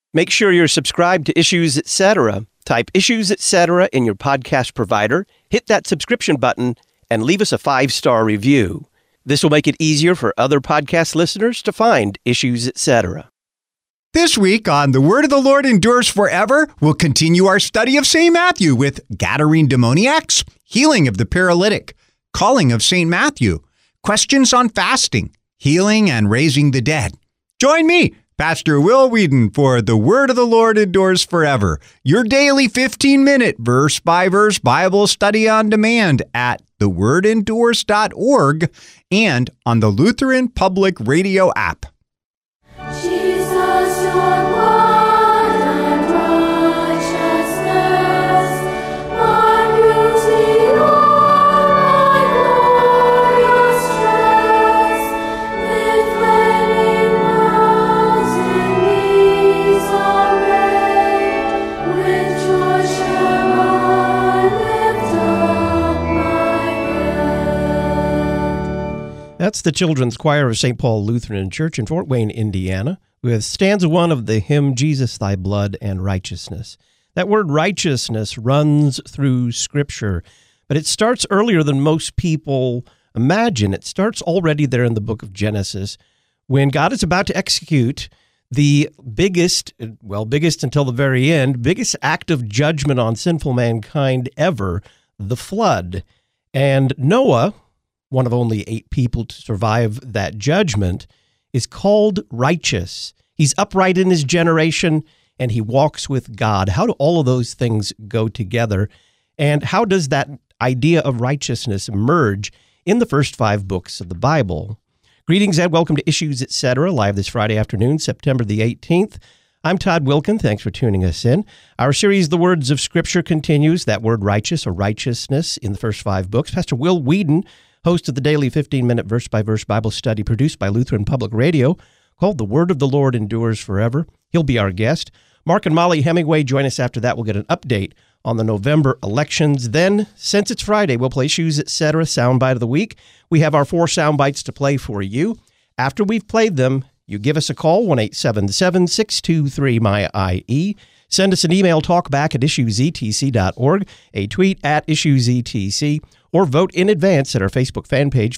Make sure you're subscribed to Issues Etc. Type Issues Etc. in your podcast provider, hit that subscription button, and leave us a 5-star review. This will make it easier for other podcast listeners to find Issues Etc. This week on The Word of the Lord Endures Forever, we'll continue our study of St. Matthew with Gadarene demoniacs, healing of the paralytic, calling of St. Matthew, questions on fasting, healing and raising the dead. Join me, Pastor Will Whedon, for The Word of the Lord Endures Forever, your daily 15-minute verse-by-verse Bible study on demand at thewordendures.org and on the Lutheran Public Radio app. Jesus, your blood and righteousness, my beauty, my glorious dress, with flaming bells in these array, with joy shall I lift up my head. That's the Children's Choir of St. Paul Lutheran Church in Fort Wayne, Indiana, with stanza 1 of the hymn, Jesus, Thy Blood and Righteousness. That word righteousness runs through Scripture, but it starts earlier than most people imagine. It starts already there in the book of Genesis, when God is about to execute the biggest until the very end, biggest act of judgment on sinful mankind ever, the flood. And Noah, one of only 8 people to survive that judgment, is called righteous. He's upright in his generation, and he walks with God. How do all of those things go together? And how does that idea of righteousness emerge in the first 5 books of the Bible? Greetings and welcome to Issues Etc., live this Friday afternoon, September the 18th. I'm Todd Wilkin. Thanks for tuning us in. Our series, The Words of Scripture, continues. That word righteous or righteousness in the first 5 books. Pastor Will Whedon, host of the daily 15-minute verse-by-verse Bible study produced by Lutheran Public Radio, called The Word of the Lord Endures Forever. He'll be our guest. Mark and Molly Hemingway join us after that. We'll get an update on the November elections. Then, since it's Friday, we'll play Issues Etc. Soundbite of the Week. We have our 4 sound bites to play for you. After we've played them, you give us a call, 1-877-623-MY-IE. Send us an email, talkback@issuesetc.org, a tweet at issuesetc, or vote in advance at our Facebook fan page,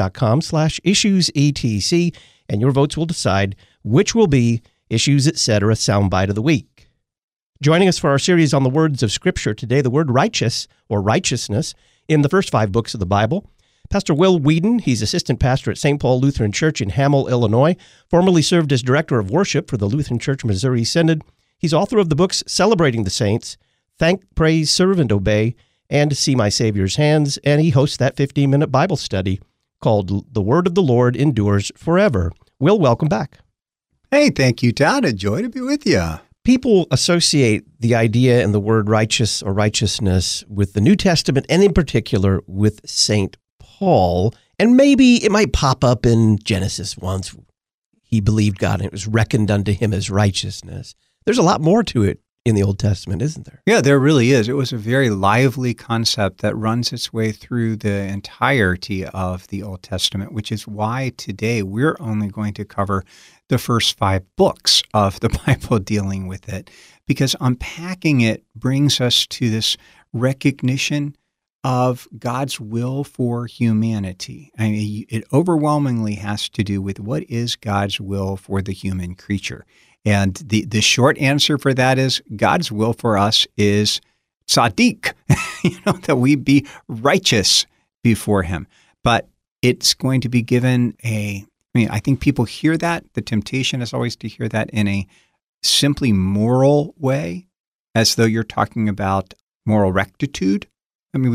facebook.com/issuesetc, and your votes will decide which will be Issues Etc. Soundbite of the Week. Joining us for our series on the words of Scripture today, the word righteous or righteousness in the first 5 books of the Bible, Pastor Will Whedon. He's assistant pastor at St. Paul Lutheran Church in Hamel, Illinois, formerly served as director of worship for the Lutheran Church Missouri Synod. He's author of the books Celebrating the Saints, Thank, Praise, Serve, and Obey, and See My Savior's Hands, and he hosts that 15-minute Bible study called The Word of the Lord Endures Forever. Will, welcome back. Hey, thank you, Todd. A joy to be with you. People associate the idea and the word righteous or righteousness with the New Testament, and in particular with St. Paul, and maybe it might pop up in Genesis once. He believed God, and it was reckoned unto him as righteousness. There's a lot more to it in the Old Testament, isn't there? Yeah, there really is. It was a very lively concept that runs its way through the entirety of the Old Testament, which is why today we're only going to cover the first 5 books of the Bible dealing with it, because unpacking it brings us to this recognition of God's will for humanity. I mean, it overwhelmingly has to do with what is God's will for the human creature. And the short answer for that is God's will for us is tzaddik, that we be righteous before him. But it's going to be given I think people hear that. The temptation is always to hear that in a simply moral way, as though you're talking about moral rectitude. I mean,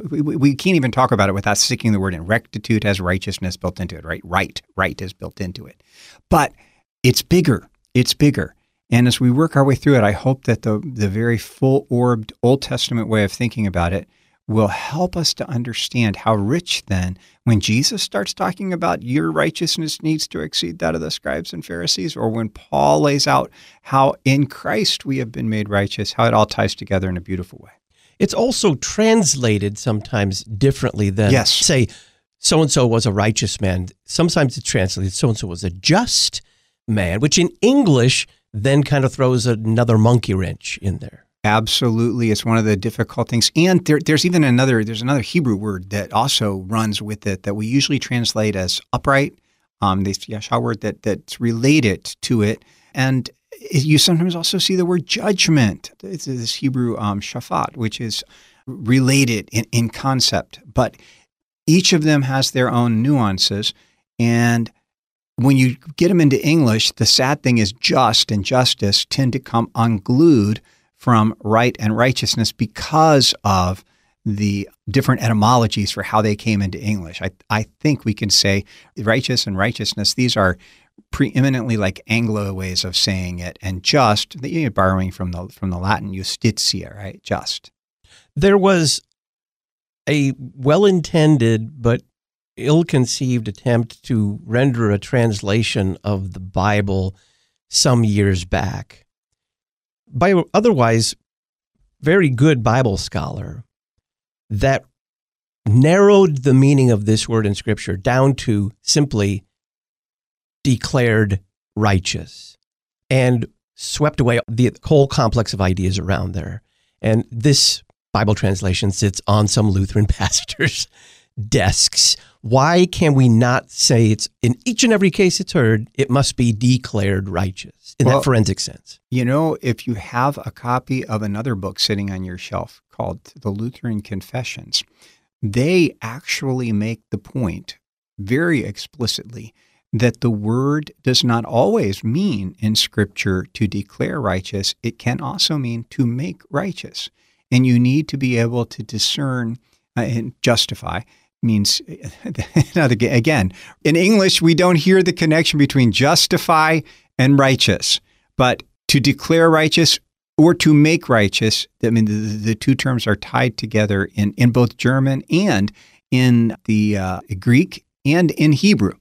we can't even talk about it without sticking the word in. Rectitude has righteousness built into it, right? Right is built into it. But it's bigger. It's bigger. And as we work our way through it, I hope that the very full-orbed Old Testament way of thinking about it will help us to understand how rich then, when Jesus starts talking about your righteousness needs to exceed that of the scribes and Pharisees, or when Paul lays out how in Christ we have been made righteous, how it all ties together in a beautiful way. It's also translated sometimes differently than, say, so-and-so was a righteous man. Sometimes it's translated, so-and-so was a just man, which in English then kind of throws another monkey wrench in there. Absolutely. It's one of the difficult things. And there's another Hebrew word that also runs with it that we usually translate as upright. The yashar word that's related to it. And you sometimes also see the word judgment. It's this Hebrew shafat, which is related in concept. But each of them has their own nuances. And when you get them into English, the sad thing is just and justice tend to come unglued from right and righteousness because of the different etymologies for how they came into English. I think we can say righteous and righteousness, these are preeminently like Anglo ways of saying it, and just, you're borrowing from the Latin justitia, right? Just. There was a well-intended but ill-conceived attempt to render a translation of the Bible some years back by an otherwise very good Bible scholar that narrowed the meaning of this word in Scripture down to simply declared righteous and swept away the whole complex of ideas around there. And this Bible translation sits on some Lutheran pastors' desks. Why can we not say it's, in each and every case it's heard, it must be declared righteous in that forensic sense? You know, if you have a copy of another book sitting on your shelf called The Lutheran Confessions, they actually make the point very explicitly that the word does not always mean in Scripture to declare righteous. It can also mean to make righteous. And you need to be able to discern and justify. Means, again, in English, we don't hear the connection between justify and righteous. But to declare righteous or to make righteous, I mean, the two terms are tied together in both German and in the Greek and in Hebrew.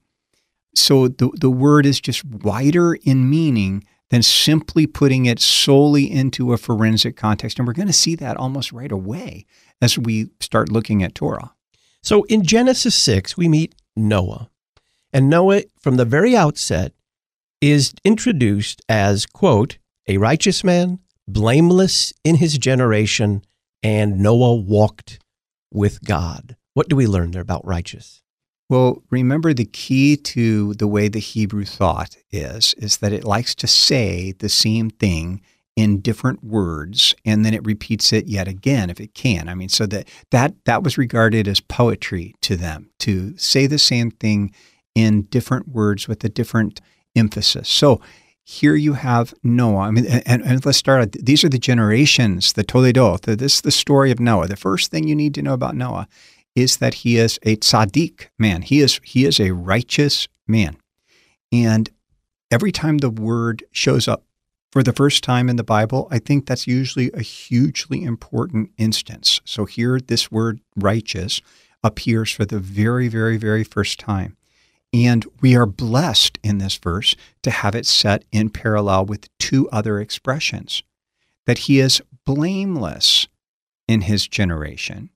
So the word is just wider in meaning than simply putting it solely into a forensic context. And we're going to see that almost right away as we start looking at Torah. So in Genesis 6, we meet Noah. And Noah, from the very outset, is introduced as, quote, a righteous man, blameless in his generation, and Noah walked with God. What do we learn there about righteous? Well, remember the key to the way the Hebrew thought is that it likes to say the same thing in different words, and then it repeats it yet again if it can. I mean, so that was regarded as poetry to them, to say the same thing in different words with a different emphasis. So here you have Noah. I mean, and let's start out. These are the generations, the Toledot. This is the story of Noah. The first thing you need to know about Noah is that he is a tzaddik man. He is a righteous man. And every time the word shows up for the first time in the Bible, I think that's usually a hugely important instance. So here, this word righteous appears for the very, very, very first time. And we are blessed in this verse to have it set in parallel with two other expressions, that he is blameless in his generation.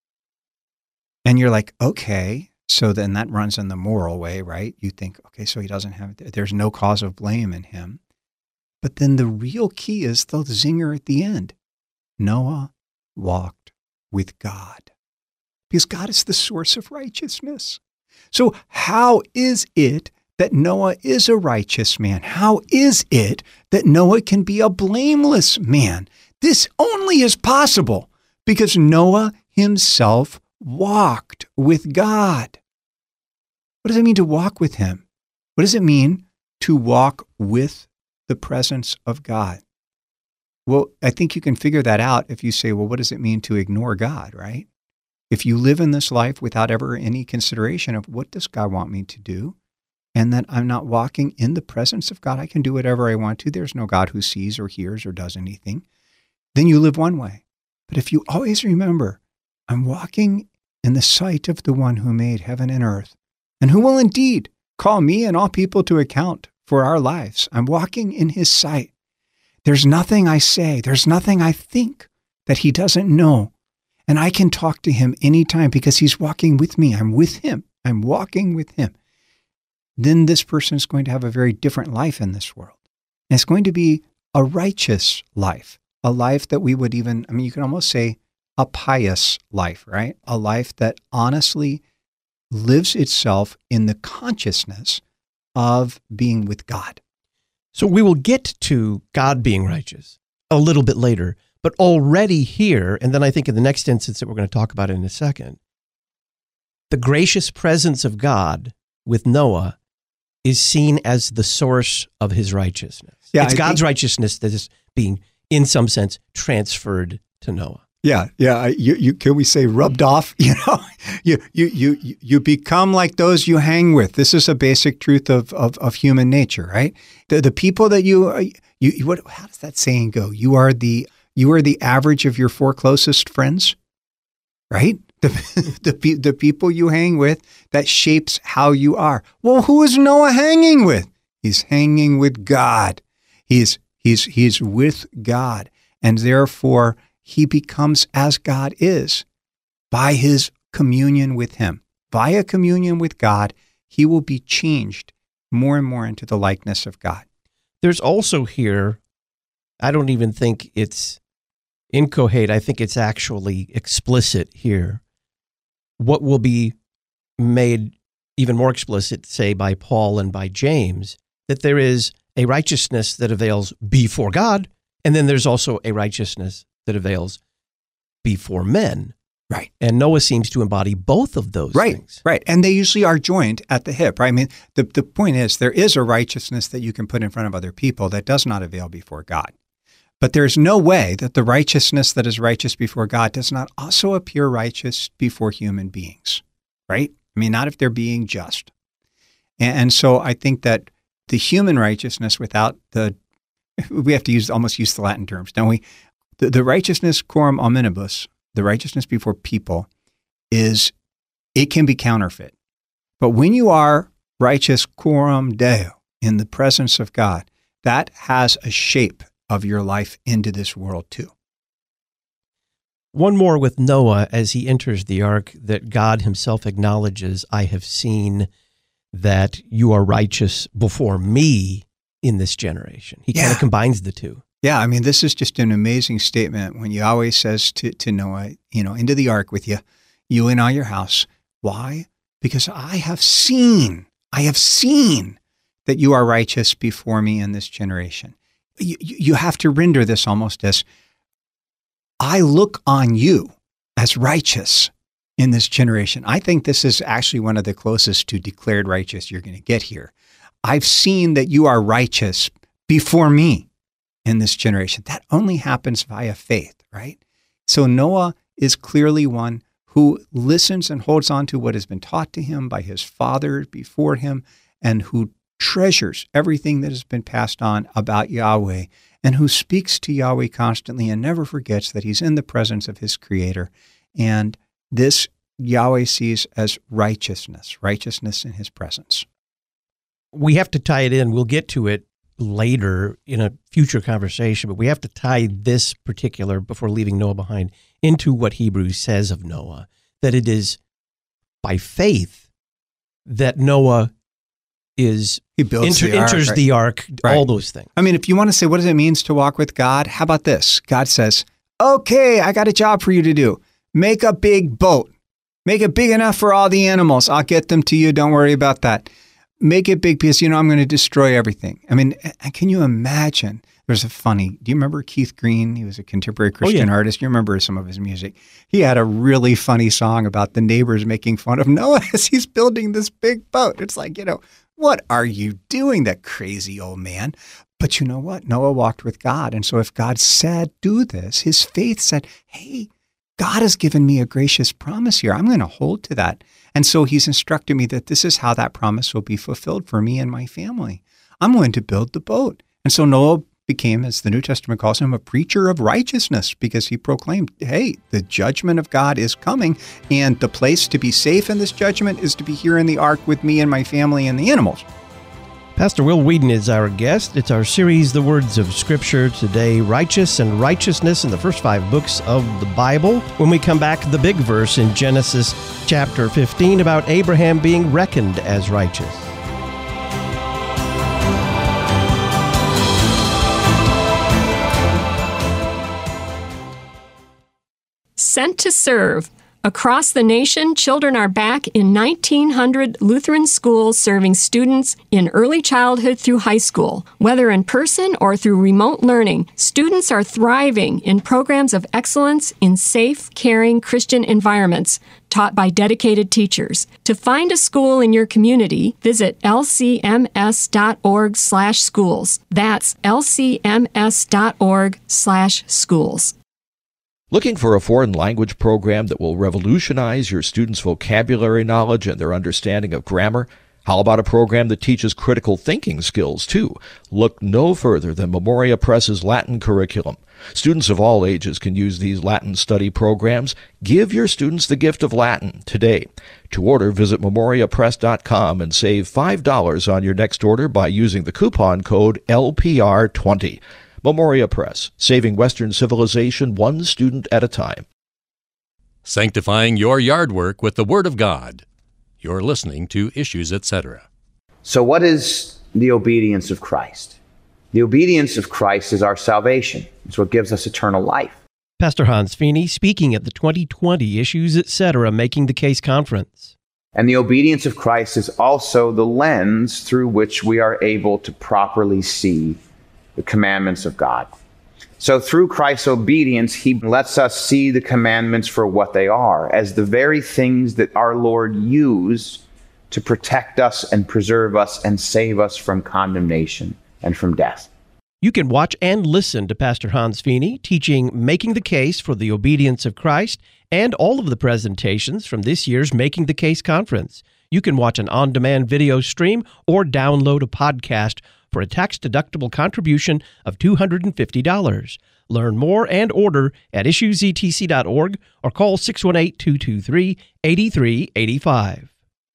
And you're like, okay, so then that runs in the moral way, right? You think, okay, so he doesn't have, there's no cause of blame in him. But then the real key is the zinger at the end. Noah walked with God, because God is the source of righteousness. So how is it that Noah is a righteous man? How is it that Noah can be a blameless man? This only is possible because Noah himself walked with God. What does it mean to walk with him? What does it mean to walk with the presence of God? Well, I think you can figure that out if you say, well, what does it mean to ignore God, right? If you live in this life without ever any consideration of what does God want me to do, and that I'm not walking in the presence of God, I can do whatever I want to. There's no God who sees or hears or does anything. Then you live one way. But if you always remember, I'm walking in the sight of the one who made heaven and earth, and who will indeed call me and all people to account for our lives. I'm walking in his sight. There's nothing I say, there's nothing I think that he doesn't know. And I can talk to him anytime because he's walking with me. I'm with him. I'm walking with him. Then this person is going to have a very different life in this world. And it's going to be a righteous life, a life that we would even, I mean, you can almost say a pious life, right? A life that honestly lives itself in the consciousness of being with God. So we will get to God being righteous a little bit later, but already here, and then I think in the next instance that we're going to talk about in a second, the gracious presence of God with Noah is seen as the source of his righteousness. Yeah, it's God's righteousness that is being, in some sense, transferred to Noah. Yeah. You can we say rubbed off? You know, you become like those you hang with. This is a basic truth of human nature, right? The people that how does that saying go? You are the average of your 4 closest friends, right? The people you hang with, that shapes how you are. Well, who is Noah hanging with? He's hanging with God. He's with God, and therefore he becomes as God is by his communion with him. Via communion with God, he will be changed more and more into the likeness of God. There's also here, I don't even think it's inchoate, I think it's actually explicit here. What will be made even more explicit, say, by Paul and by James, that there is a righteousness that avails before God, and then there's also a righteousness that avails before men. Right. And Noah seems to embody both of those things. Right. And they usually are joined at the hip, right? I mean, the point is there is a righteousness that you can put in front of other people that does not avail before God. But there's no way that the righteousness that is righteous before God does not also appear righteous before human beings, right? I mean, not if they're being just. And so I think that the human righteousness without we have to almost use the Latin terms, don't we? The righteousness coram omnibus, the righteousness before people, it can be counterfeit. But when you are righteous coram Deo, in the presence of God, that has a shape of your life into this world too. One more with Noah as he enters the ark, that God himself acknowledges, I have seen that you are righteous before me in this generation. He kind of combines the two. Yeah, I mean, this is just an amazing statement when Yahweh says to Noah, into the ark with you and all your house. Why? Because I have seen that you are righteous before me in this generation. You have to render this almost as, I look on you as righteous in this generation. I think this is actually one of the closest to declared righteous you're going to get here. I've seen that you are righteous before me in this generation. That only happens via faith, right? So Noah is clearly one who listens and holds on to what has been taught to him by his father before him, and who treasures everything that has been passed on about Yahweh, and who speaks to Yahweh constantly and never forgets that he's in the presence of his Creator. And this Yahweh sees as righteousness in his presence. We have to tie it in. We'll get to it later in a future conversation, but we have to tie this particular, before leaving Noah behind, into what Hebrews says of Noah, that it is by faith that Noah enters the ark, right. All those things. I mean, if you want to say, what does it mean to walk with God? How about this? God says, okay, I got a job for you to do. Make a big boat. Make it big enough for all the animals. I'll get them to you. Don't worry about that. Make it big because, I'm going to destroy everything. I mean, can you imagine? There's do you remember Keith Green? He was a contemporary Christian artist. You remember some of his music. He had a really funny song about the neighbors making fun of Noah as he's building this big boat. It's like, what are you doing, that crazy old man? But you know what? Noah walked with God. And so if God said, do this, his faith said, hey, God has given me a gracious promise here. I'm going to hold to that. And so he's instructed me that this is how that promise will be fulfilled for me and my family. I'm going to build the boat. And so Noah became, as the New Testament calls him, a preacher of righteousness, because he proclaimed, hey, the judgment of God is coming, and the place to be safe in this judgment is to be here in the ark with me and my family and the animals. Pastor Will Whedon is our guest. It's our series, The Words of Scripture. Today, Righteous and Righteousness in the first 5 books of the Bible. When we come back, the big verse in Genesis chapter 15 about Abraham being reckoned as righteous. Sent to Serve. Across the nation, children are back in 1,900 Lutheran schools serving students in early childhood through high school. Whether in person or through remote learning, students are thriving in programs of excellence in safe, caring Christian environments taught by dedicated teachers. To find a school in your community, visit lcms.org/schools. That's lcms.org/schools. Looking for a foreign language program that will revolutionize your students' vocabulary knowledge and their understanding of grammar? How about a program that teaches critical thinking skills, too? Look no further than Memoria Press's Latin curriculum. Students of all ages can use these Latin study programs. Give your students the gift of Latin today. To order, visit memoriapress.com and save $5 on your next order by using the coupon code LPR20. Memoria Press, saving Western civilization one student at a time. Sanctifying your yard work with the Word of God. You're listening to Issues, Etc. So what is the obedience of Christ? The obedience of Christ is our salvation. It's what gives us eternal life. Pastor Hans Feeney speaking at the 2020 Issues, Etc. Making the Case Conference. And the obedience of Christ is also the lens through which we are able to properly see the commandments of God. So through Christ's obedience, he lets us see the commandments for what they are, as the very things that our Lord used to protect us and preserve us and save us from condemnation and from death. You can watch and listen to Pastor Hans Feeney teaching Making the Case for the Obedience of Christ and all of the presentations from this year's Making the Case Conference. You can watch an on-demand video stream or download a podcast for a tax-deductible contribution of $250. Learn more and order at issuesetc.org or call 618-223-8385.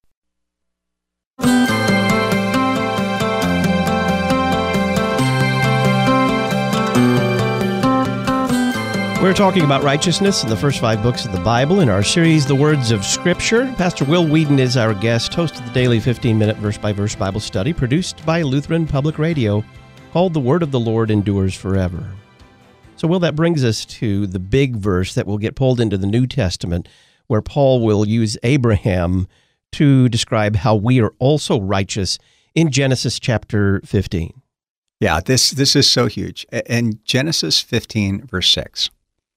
We're talking about righteousness in the first 5 books of the Bible in our series, The Words of Scripture. Pastor Will Whedon is our guest, host of the daily 15-minute verse-by-verse Bible study produced by Lutheran Public Radio called The Word of the Lord Endures Forever. So, Will, that brings us to the big verse that will get pulled into the New Testament, where Paul will use Abraham to describe how we are also righteous in Genesis chapter 15. Yeah, this is so huge. In Genesis 15, verse 6.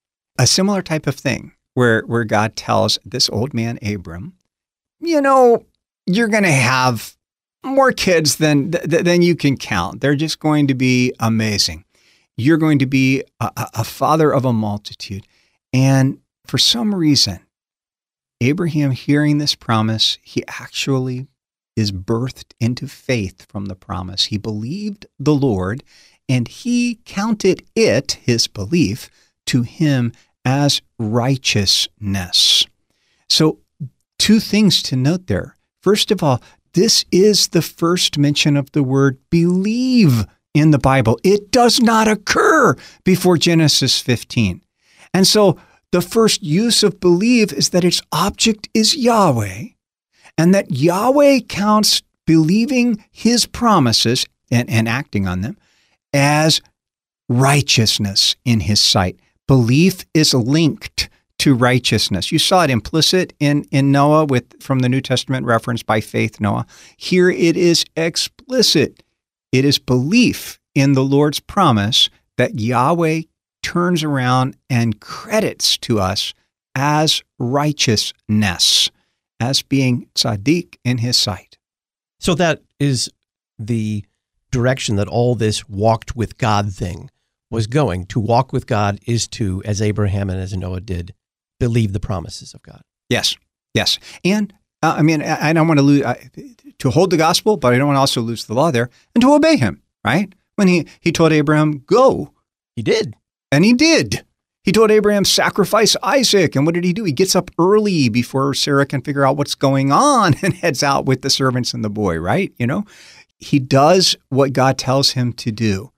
A similar type of thing where God tells this old man, Abram, you know, you're going to have more kids than you can count. They're just going to be amazing. You're going to be a father of a multitude. And for some reason, Abraham, hearing this promise, he actually is birthed into faith from the promise. He believed the Lord, and he counted it, his belief, to him as righteousness. So 2 things to note there. First of all, this is the first mention of the word believe in the Bible. It does not occur before Genesis 15. And so the first use of believe is that its object is Yahweh, and that Yahweh counts believing his promises and acting on them as righteousness in his sight. Belief is linked to righteousness. You saw it implicit in Noah from the New Testament reference by faith Noah. Here it is explicit. It is belief in the Lord's promise that Yahweh turns around and credits to us as righteousness, as being tzaddik in his sight. So that is the direction that all this walked with God thing was going. To walk with God is to, as Abraham and as Noah did, believe the promises of God. Yes. And I don't want to lose, to hold the gospel, but I don't want to also lose the law there, and to obey him, right? When he told Abraham, go. He did. And he did. He told Abraham, sacrifice Isaac. And what did he do? He gets up early before Sarah can figure out what's going on and heads out with the servants and the boy, right? You know, he does what God tells him to do.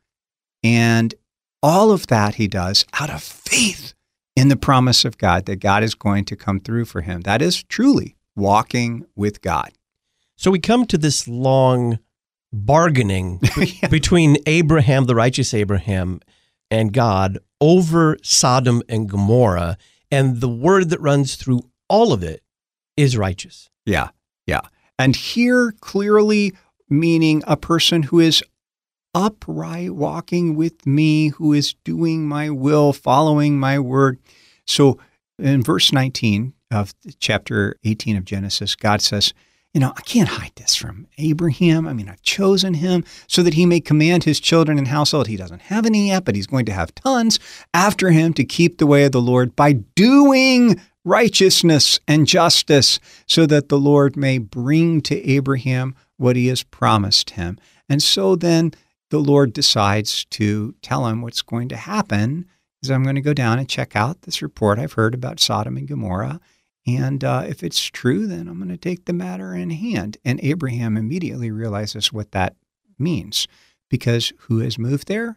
And all of that he does out of faith in the promise of God, that God is going to come through for him. That is truly walking with God. So we come to this long bargaining between Abraham, the righteous Abraham, and God over Sodom and Gomorrah And the word that runs through all of it is righteous. Yeah. And here clearly meaning a person who is upright, walking with me, who is doing my will, following my word. So in verse 19 of chapter 18 of Genesis, God says, I can't hide this from Abraham. I've chosen him so that he may command his children and household. He doesn't have any yet, but he's going to have tons after him to keep the way of the Lord by doing righteousness and justice, so that the Lord may bring to Abraham what he has promised him. And so then the Lord decides to tell him what's going to happen is I'm going to go down and check out this report I've heard about Sodom and Gomorrah. And if it's true, then I'm going to take the matter in hand. And Abraham immediately realizes what that means, because who has moved there?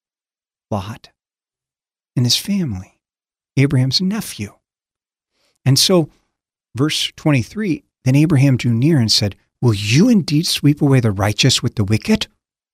Lot and his family, Abraham's nephew. And so, verse 23, then Abraham drew near and said, will you indeed sweep away the righteous with the wicked?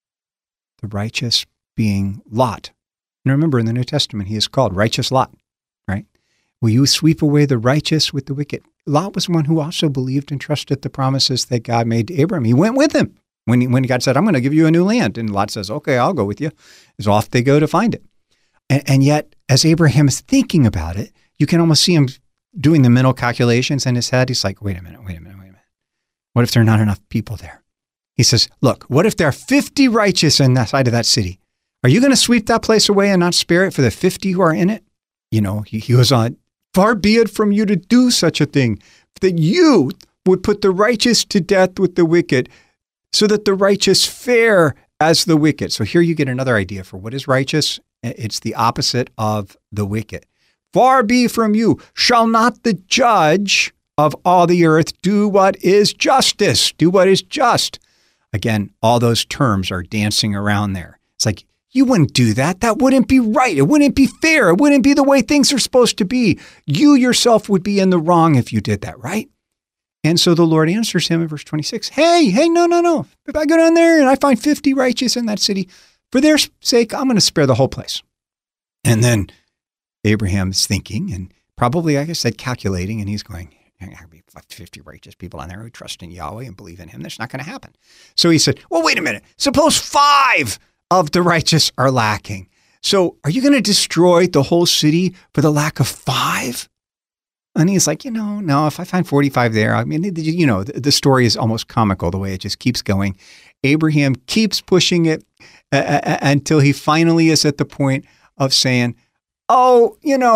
The righteous being Lot. And remember, in the New Testament, he is called righteous Lot, right? Will you sweep away the righteous with the wicked? Lot was one who also believed and trusted the promises that God made to Abraham. He went with him when God said, I'm going to give you a new land. And Lot says, okay, I'll go with you. As off they go to find it. And yet, as Abraham is thinking about it, you can almost see him doing the mental calculations in his head. He's like, wait a minute. What if there are not enough people there? He says, look, what if there are 50 righteous in that side of that city? Are you going to sweep that place away and not spare it for the 50 who are in it? He goes on, far be it from you to do such a thing, that you would put the righteous to death with the wicked, so that the righteous fare as the wicked. So here you get another idea for what is righteous. It's the opposite of the wicked. Far be from you, shall not the judge of all the earth do what is justice, do what is just. Again, all those terms are dancing around there. It's like, you wouldn't do that. That wouldn't be right. It wouldn't be fair. It wouldn't be the way things are supposed to be. You yourself would be in the wrong if you did that, right? And so the Lord answers him in verse 26. Hey, no. If I go down there and I find 50 righteous in that city, for their sake, I'm going to spare the whole place. And then Abraham is thinking and probably, like I said, calculating, and he's going, there's going to be 50 righteous people on there who trust in Yahweh and believe in him. That's not going to happen. So he said, well, wait a minute. Suppose 5 of the righteous are lacking. So are you going to destroy the whole city for the lack of 5? And he's like, no, if I find 45 there, the story is almost comical the way it just keeps going. Abraham keeps pushing it until he finally is at the point of saying, what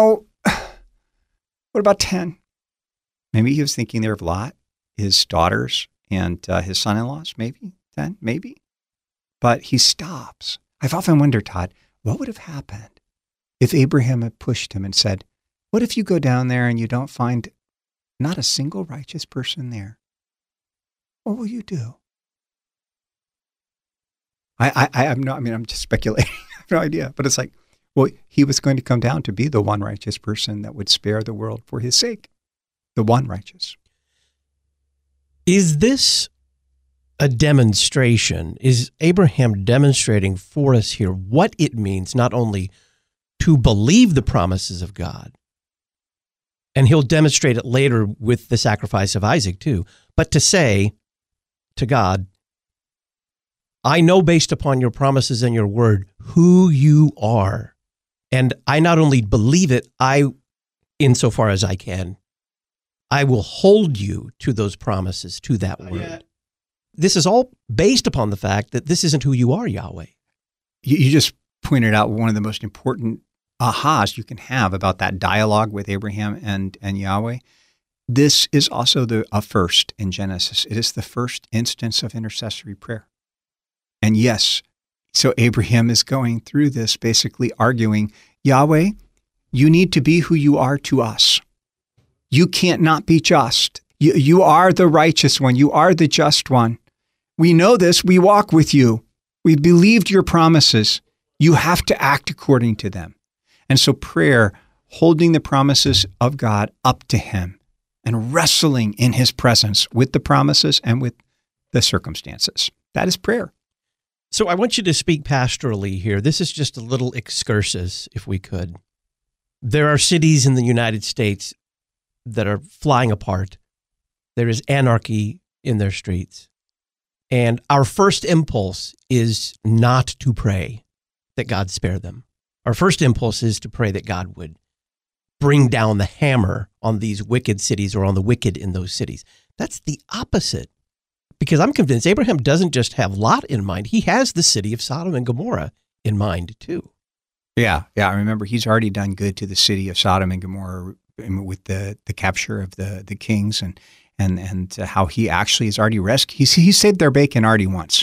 about 10? Maybe he was thinking there of Lot, his daughters, and his son-in-laws, maybe 10, maybe. But he stops. I've often wondered, Todd, what would have happened if Abraham had pushed him and said, what if you go down there and you don't find not a single righteous person there? What will you do? I'm just speculating. I have no idea. But it's like, well, he was going to come down to be the one righteous person that would spare the world for his sake. The one righteous. Is this a demonstration? Is Abraham demonstrating for us here what it means not only to believe the promises of God, and he'll demonstrate it later with the sacrifice of Isaac too, but to say to God, I know based upon your promises and your word who you are. And I not only believe it, insofar as I can, I will hold you to those promises, to that word. This is all based upon the fact that this isn't who you are, Yahweh. You just pointed out one of the most important ahas you can have about that dialogue with Abraham and Yahweh. This is also a first in Genesis. It is the first instance of intercessory prayer. And yes, so Abraham is going through this basically arguing, Yahweh, you need to be who you are to us. You can't not be just. You are the righteous one. You are the just one. We know this. We walk with you. We believed your promises. You have to act according to them. And so prayer, holding the promises of God up to him and wrestling in his presence with the promises and with the circumstances. That is prayer. So I want you to speak pastorally here. This is just a little excursus, if we could. There are cities in the United States that are flying apart. There is anarchy in their streets. And our first impulse is not to pray that God spare them. Our first impulse is to pray that God would bring down the hammer on these wicked cities or on the wicked in those cities. That's the opposite. Because I'm convinced Abraham doesn't just have Lot in mind. He has the city of Sodom and Gomorrah in mind too. Yeah. I remember he's already done good to the city of Sodom and Gomorrah with the capture of the kings and how he actually has already rescued. He saved their bacon already once.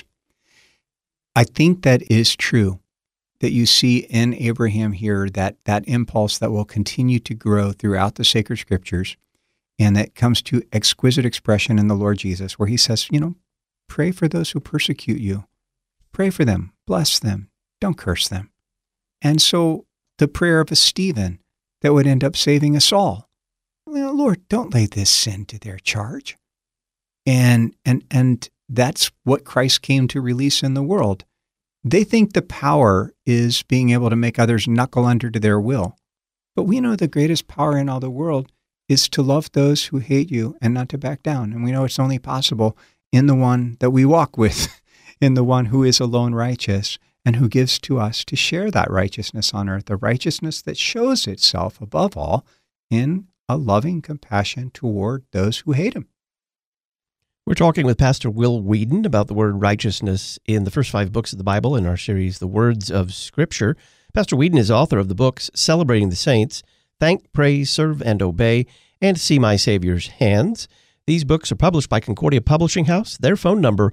I think that is true, that you see in Abraham here that impulse that will continue to grow throughout the sacred scriptures, and that comes to exquisite expression in the Lord Jesus, where he says, pray for those who persecute you. Pray for them. Bless them. Don't curse them. And so the prayer of a Stephen that would end up saving us all. Lord, don't lay this sin to their charge. And that's what Christ came to release in the world. They think the power is being able to make others knuckle under to their will. But we know the greatest power in all the world is to love those who hate you and not to back down. And we know it's only possible in the one that we walk with, in the one who is alone righteous and who gives to us to share that righteousness on earth, a righteousness that shows itself above all in a loving compassion toward those who hate him. We're talking with Pastor Will Whedon about the word righteousness in the first 5 books of the Bible in our series, The Words of Scripture. Pastor Whedon is author of the books Celebrating the Saints, Thank, Praise, Serve, and Obey, and See My Savior's Hands. These books are published by Concordia Publishing House. Their phone number,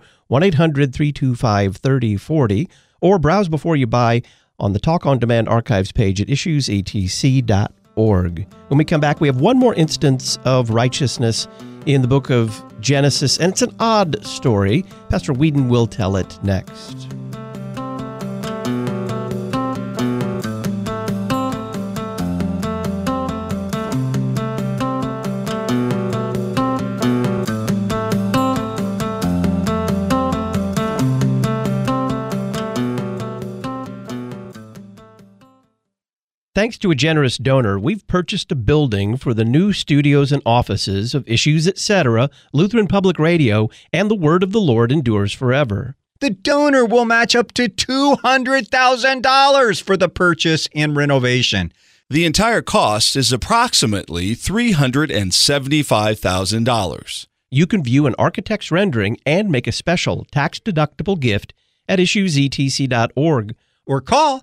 1-800-325-3040, or browse before you buy on the Talk on Demand archives page at issuesetc.org. When we come back, we have one more instance of righteousness in the book of Genesis, and it's an odd story. Pastor Whedon will tell it next. Thanks to a generous donor, we've purchased a building for the new studios and offices of Issues Etc., Lutheran Public Radio, and the Word of the Lord endures forever. The donor will match up to $200,000 for the purchase and renovation. The entire cost is approximately $375,000. You can view an architect's rendering and make a special tax-deductible gift at issuesetc.org. Or call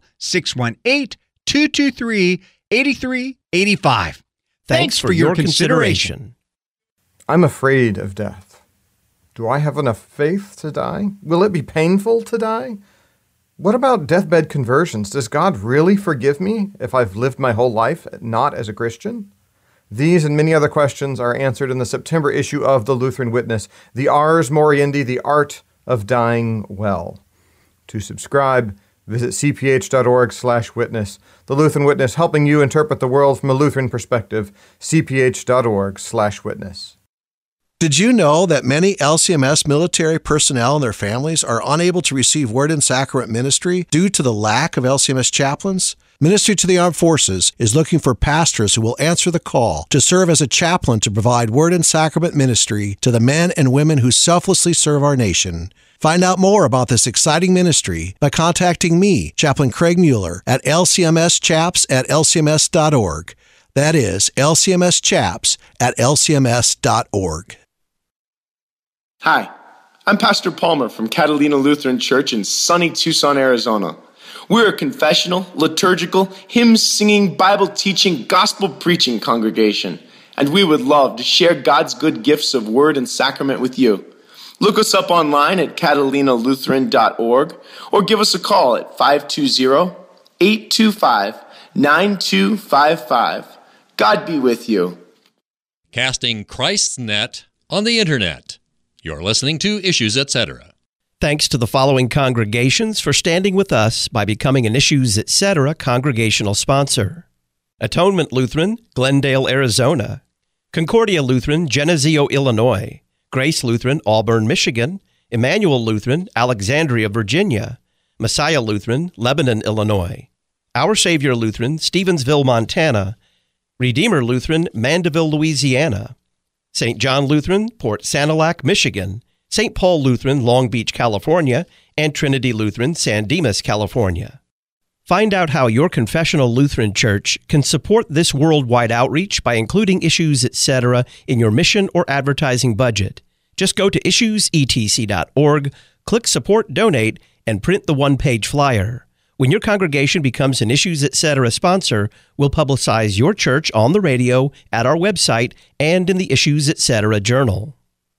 618-223-8385. Thanks for your consideration. I'm afraid of death. Do I have enough faith to die? Will it be painful to die? What about deathbed conversions? Does God really forgive me if I've lived my whole life not as a Christian? These and many other questions are answered in the September issue of The Lutheran Witness, the Ars Moriendi, the Art of Dying Well. To subscribe, visit cph.org/witness. The Lutheran Witness, helping you interpret the world from a Lutheran perspective. cph.org/witness. Did you know that many LCMS military personnel and their families are unable to receive Word and Sacrament ministry due to the lack of LCMS chaplains? Ministry to the Armed Forces is looking for pastors who will answer the call to serve as a chaplain to provide Word and Sacrament ministry to the men and women who selflessly serve our nation. Find out more about this exciting ministry by contacting me, Chaplain Craig Mueller, at lcmschaps@lcms.org. That is lcmschaps@lcms.org. Hi, I'm Pastor Palmer from Catalina Lutheran Church in sunny Tucson, Arizona. We're a confessional, liturgical, hymn-singing, Bible-teaching, gospel-preaching congregation, and we would love to share God's good gifts of word and sacrament with you. Look us up online at catalinalutheran.org or give us a call at 520-825-9255. God be with you. Casting Christ's net on the Internet. You're listening to Issues Etc. Thanks to the following congregations for standing with us by becoming an Issues Etc. congregational sponsor: Atonement Lutheran, Glendale, Arizona; Concordia Lutheran, Geneseo, Illinois; Grace Lutheran, Auburn, Michigan; Emmanuel Lutheran, Alexandria, Virginia; Messiah Lutheran, Lebanon, Illinois; Our Savior Lutheran, Stevensville, Montana; Redeemer Lutheran, Mandeville, Louisiana; St. John Lutheran, Port Sanilac, Michigan; St. Paul Lutheran, Long Beach, California; and Trinity Lutheran, San Dimas, California. Find out how your confessional Lutheran church can support this worldwide outreach by including Issues Etc. in your mission or advertising budget. Just go to issuesetc.org, click Support Donate, and print the one-page flyer. When your congregation becomes an Issues Etc. sponsor, we'll publicize your church on the radio, at our website, and in the Issues Etc. journal.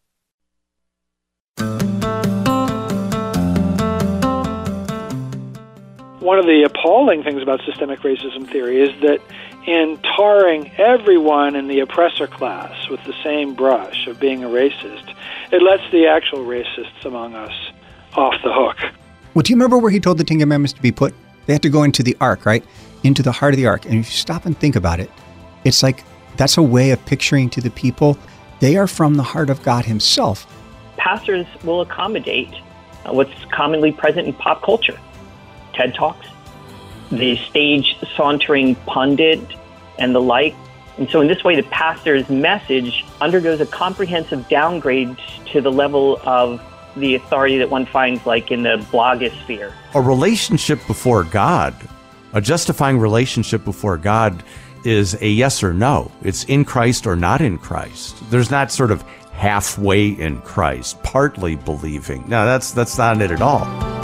One of the appalling things about systemic racism theory is that in tarring everyone in the oppressor class with the same brush of being a racist, it lets the actual racists among us off the hook. Well, do you remember where he told the Ten Commandments to be put? They had to go into the ark, right? Into the heart of the ark. And if you stop and think about it, it's like that's a way of picturing to the people they are from the heart of God himself. Pastors will accommodate what's commonly present in pop culture. TED Talks, the stage sauntering pundit, and the like. And so in this way, the pastor's message undergoes a comprehensive downgrade to the level of the authority that one finds like in the blogosphere. A relationship before God, a justifying relationship before God, is a yes or no. It's in Christ or not in Christ. There's not sort of halfway in Christ, partly believing. No, that's not it at all.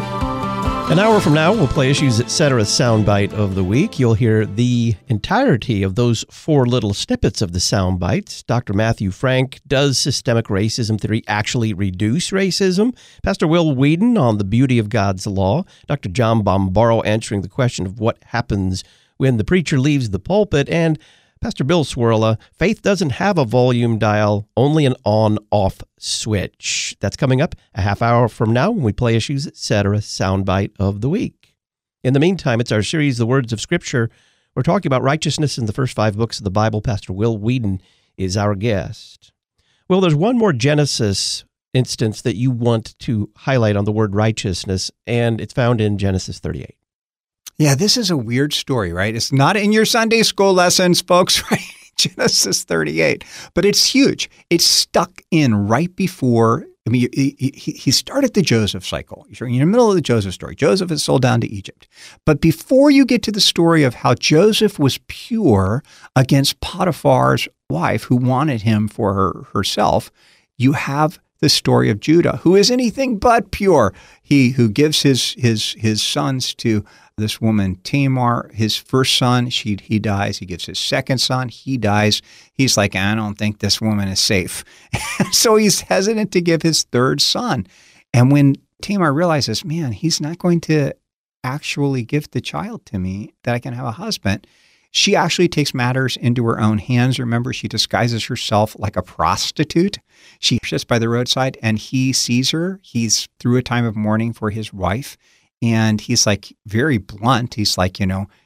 An hour from now, we'll play Issues Etc. soundbite of the week. You'll hear the entirety of those 4 little snippets of the soundbites. Dr. Matthew Frank, does systemic racism theory actually reduce racism? Pastor Will Whedon on the beauty of God's law. Dr. John Bombaro answering the question of what happens when the preacher leaves the pulpit. And Pastor Bill Swirla, faith doesn't have a volume dial, only an on-off switch. That's coming up a half hour from now when we play Issues Etc. soundbite of the week. In the meantime, it's our series, The Words of Scripture. We're talking about righteousness in the first 5 books of the Bible. Pastor Will Whedon is our guest. Well, there's one more Genesis instance that you want to highlight on the word righteousness, and it's found in Genesis 38. Yeah, this is a weird story, right? It's not in your Sunday school lessons, folks, right? Genesis 38. But it's huge. It's stuck in right before, he started the Joseph cycle. You're in the middle of the Joseph story. Joseph is sold down to Egypt. But before you get to the story of how Joseph was pure against Potiphar's wife who wanted him for herself, you have the story of Judah, who is anything but pure. He who gives his sons to this woman Tamar, his first son, he dies. He gives his second son, he dies. He's like, I don't think this woman is safe. So he's hesitant to give his third son. And when Tamar realizes, man, he's not going to actually give the child to me, that I can have a husband, she actually takes matters into her own hands. Remember, she disguises herself like a prostitute. She sits by the roadside and he sees her. He's through a time of mourning for his wife. And he's like very blunt. He's like,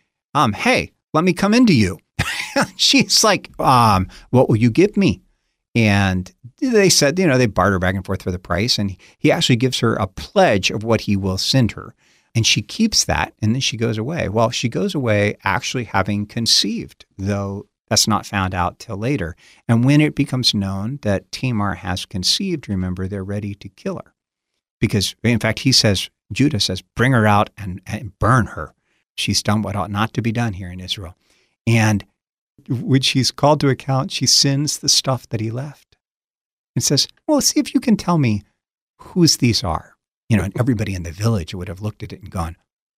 hey, let me come into you. She's like, what will you give me? And they said, they barter back and forth for the price. And he actually gives her a pledge of what he will send her. And she keeps that, and then she goes away. Well, she goes away actually having conceived, though that's not found out till later. And when it becomes known that Tamar has conceived, remember, they're ready to kill her. Because, in fact, Judah says, bring her out and burn her. She's done what ought not to be done here in Israel. And when she's called to account, she sends the stuff that he left and says, well, see if you can tell me whose these are. And everybody in the village would have looked at it and gone,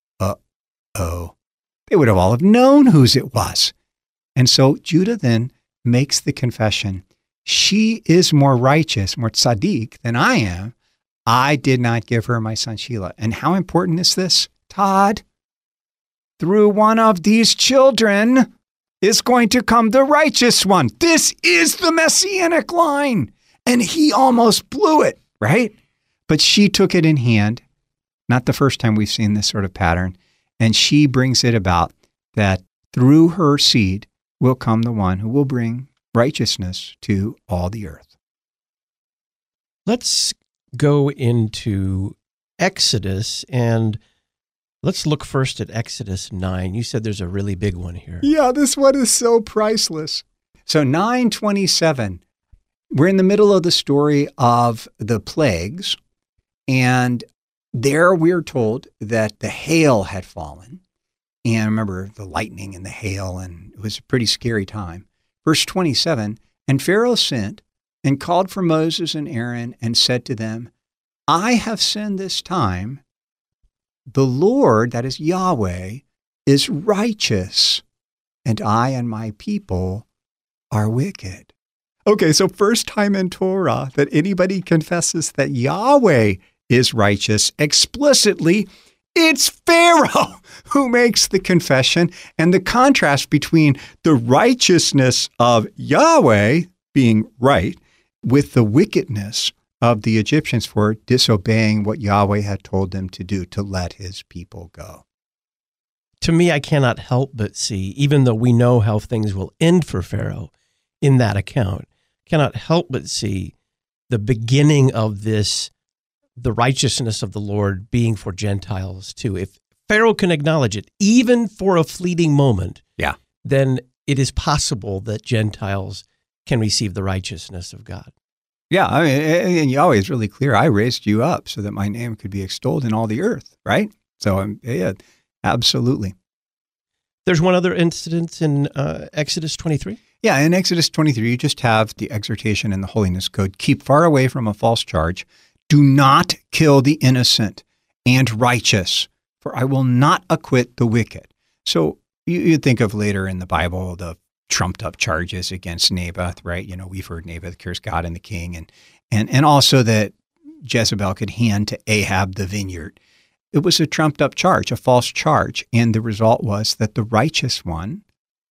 uh-oh. They would have all have known whose it was. And so Judah then makes the confession, she is more righteous, more tzaddik than I am. I did not give her my son Shelah. And how important is this, Todd? Through one of these children is going to come the righteous one. This is the messianic line. And he almost blew it, right? But she took it in hand, not the first time we've seen this sort of pattern, and she brings it about that through her seed will come the one who will bring righteousness to all the earth. Let's go into Exodus, and Let's look first at Exodus 9. You said there's a really big one here. Yeah, this one is so priceless. So 9:27, we're in the middle of the story of the plagues, and there we're told that the hail had fallen. And remember the lightning and the hail, and it was a pretty scary time. Verse 27, and Pharaoh sent and called for Moses and Aaron and said to them, I have sinned this time. The Lord, that is Yahweh, is righteous, and I and my people are wicked. Okay, so first time in Torah that anybody confesses that Yahweh is righteous explicitly. It's Pharaoh who makes the confession, and the contrast between the righteousness of Yahweh being right with the wickedness of the Egyptians for disobeying what Yahweh had told them to do, to let his people go. To me, I cannot help but see, even though we know how things will end for Pharaoh in that account, cannot help but see the beginning of this, the righteousness of the Lord being for Gentiles too. If Pharaoh can acknowledge it, even for a fleeting moment, then it is possible that Gentiles can receive the righteousness of God. Yeah, I mean, and Yahweh is really clear. I raised you up so that my name could be extolled in all the earth, right? So, yeah, absolutely. There's one other incident in Exodus 23. Yeah, in Exodus 23, you just have the exhortation in the Holiness Code. Keep far away from a false charge. Do not kill the innocent and righteous, for I will not acquit the wicked. So you think of later in the Bible, the trumped up charges against Naboth, right? You know, we've heard Naboth cursed God and the king, and also that Jezebel could hand to Ahab the vineyard. It was a trumped up charge, a false charge. And the result was that the righteous one,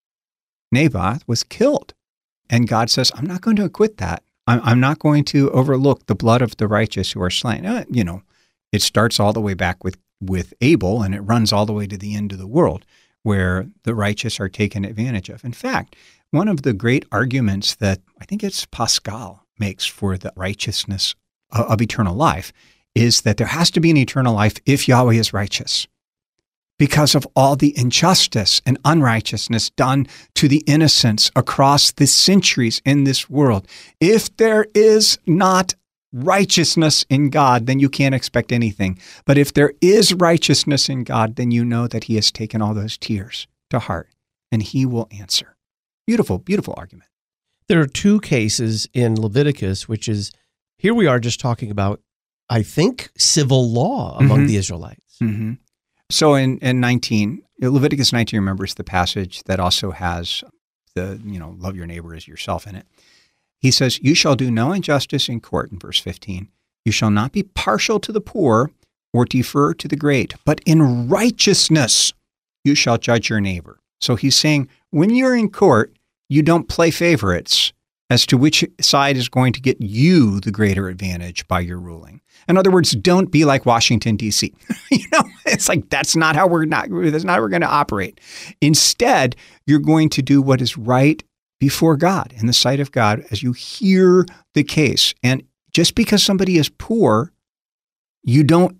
Naboth, was killed. And God says, I'm not going to acquit that. I'm not going to overlook the blood of the righteous who are slain. You know, it starts all the way back with Abel, and it runs all the way to the end of the world, where the righteous are taken advantage of. In fact, one of the great arguments that I think it's Pascal makes for the righteousness of eternal life is that there has to be an eternal life if Yahweh is righteous, because of all the injustice and unrighteousness done to the innocents across the centuries in this world. If there is not righteousness in God, then you can't expect anything. But if there is righteousness in God, then you know that he has taken all those tears to heart, and he will answer. Beautiful, beautiful argument. There are two cases in Leviticus, which is, here we are just talking about, I think, civil law among the Israelites. Mm-hmm. So in 19, Leviticus 19 remembers the passage that also has the, love your neighbor as yourself in it. He says, you shall do no injustice in court, in verse 15. You shall not be partial to the poor or defer to the great, but in righteousness you shall judge your neighbor. So he's saying, when you're in court, you don't play favorites as to which side is going to get you the greater advantage by your ruling. In other words, don't be like Washington, D.C. It's like that's not how we're going to operate. Instead, you're going to do what is right before God, in the sight of God, as you hear the case. And just because somebody is poor, you don't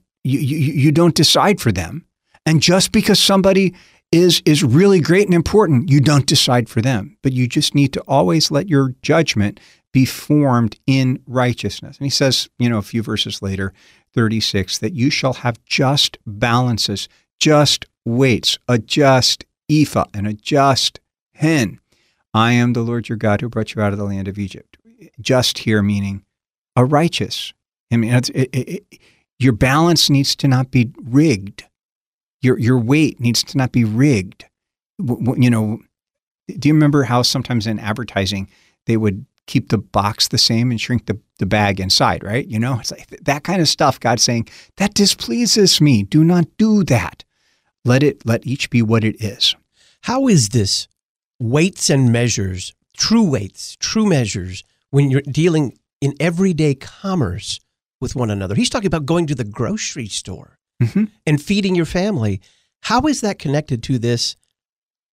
decide for them. And just because somebody is really great and important, you don't decide for them. But you just need to always let your judgment be formed in righteousness. And he says, a few verses later, 36, that you shall have just balances, just weights, a just ephah, and a just hin. I am the Lord your God who brought you out of the land of Egypt. Just here meaning a righteous. I mean, your balance needs to not be rigged. Your weight needs to not be rigged. Do you remember how sometimes in advertising they would keep the box the same and shrink the bag inside, right? It's like that kind of stuff. God's saying, that displeases me. Do not do that. Let each be what it is. How is this weights and measures, true weights, true measures, when you're dealing in everyday commerce with one another? He's talking about going to the grocery store and feeding your family. How is that connected to this?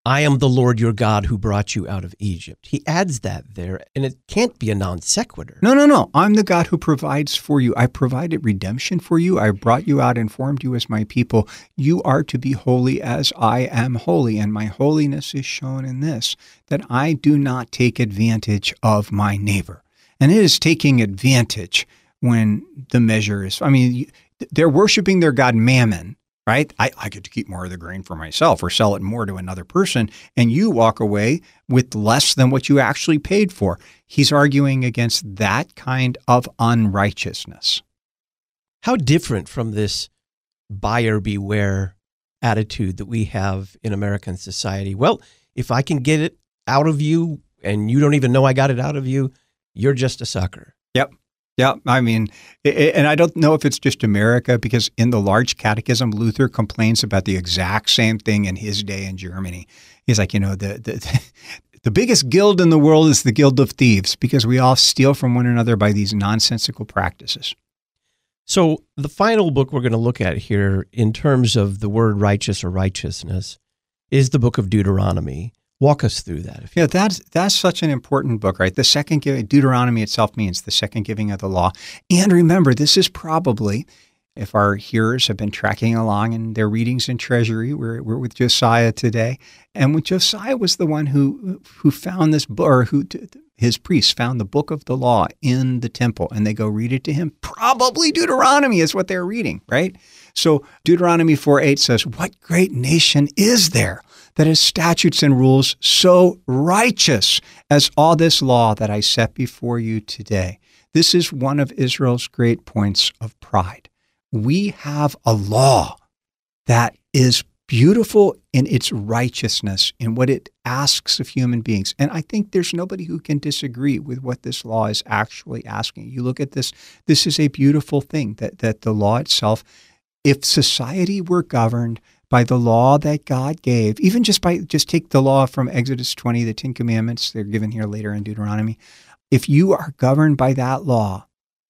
I am the Lord your God who brought you out of Egypt. He adds that there, and it can't be a non sequitur. No. I'm the God who provides for you. I provided redemption for you. I brought you out and formed you as my people. You are to be holy as I am holy, and my holiness is shown in this, that I do not take advantage of my neighbor. And it is taking advantage when the measure is, they're worshiping their god Mammon. Right? I get to keep more of the grain for myself or sell it more to another person, and you walk away with less than what you actually paid for. He's arguing against that kind of unrighteousness. How different from this buyer beware attitude that we have in American society. Well, if I can get it out of you and you don't even know I got it out of you, you're just a sucker. Yep. Yeah, and I don't know if it's just America, because in the Large Catechism, Luther complains about the exact same thing in his day in Germany. He's like, the biggest guild in the world is the guild of thieves, because we all steal from one another by these nonsensical practices. So the final book we're going to look at here in terms of the word righteous or righteousness is the book of Deuteronomy. Walk us through that. That's such an important book, right? The second giving, Deuteronomy itself means the second giving of the law. And remember, this is probably, if our hearers have been tracking along in their readings in Treasury, we're with Josiah today. And when Josiah was the one who found this book, or his priests found the book of the law in the temple, and they go read it to him, probably Deuteronomy is what they're reading, right? So Deuteronomy 4:8 says, "What great nation is there that has statutes and rules so righteous as all this law that I set before you today?" This is one of Israel's great points of pride. We have a law that is beautiful in its righteousness, in what it asks of human beings. And I think there's nobody who can disagree with what this law is actually asking. You look at this is a beautiful thing, that the law itself, if society were governed by the law that God gave, even just take the law from Exodus 20, the 10 Commandments, they're given here later in Deuteronomy. If you are governed by that law,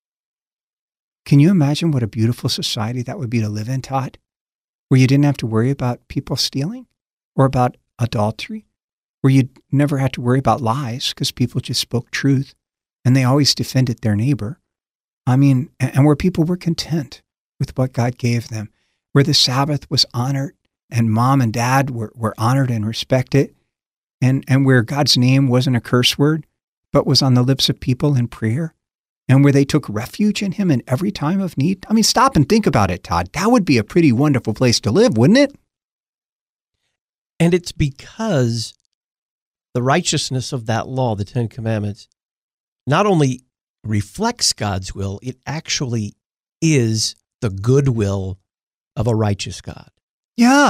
can you imagine what a beautiful society that would be to live in, Todd? Where you didn't have to worry about people stealing or about adultery, where you never had to worry about lies because people just spoke truth and they always defended their neighbor. And where people were content with what God gave them, where the Sabbath was honored and mom and dad were honored and respected, and where God's name wasn't a curse word, but was on the lips of people in prayer, and where they took refuge in him in every time of need. Stop and think about it, Todd. That would be a pretty wonderful place to live, wouldn't it? And it's because the righteousness of that law, the 10 Commandments, not only reflects God's will, it actually is the goodwill of a righteous God. Yeah.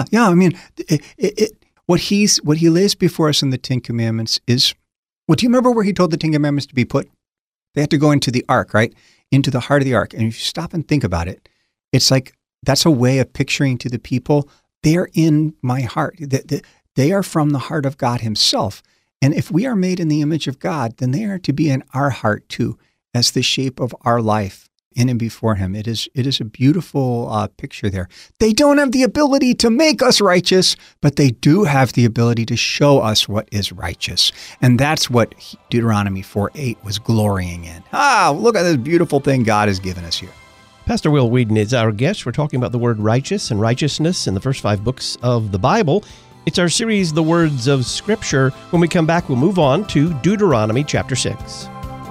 What he lays before us in the 10 Commandments is, do you remember where he told the 10 Commandments to be put? They had to go into the ark, right? Into the heart of the ark. And if you stop and think about it, it's like that's a way of picturing to the people, they're in my heart. They are from the heart of God himself. And if we are made in the image of God, then they are to be in our heart too, as the shape of our life in and before him. It is a beautiful picture there. They don't have the ability to make us righteous, but they do have the ability to show us what is righteous. And that's what Deuteronomy 4:8 was glorying in. Look at this beautiful thing God has given us here. Pastor Will Whedon is our guest. We're talking about the word righteous and righteousness in the first 5 books of the Bible. It's our series, The Words of Scripture. When we come back, we'll move on to Deuteronomy chapter 6.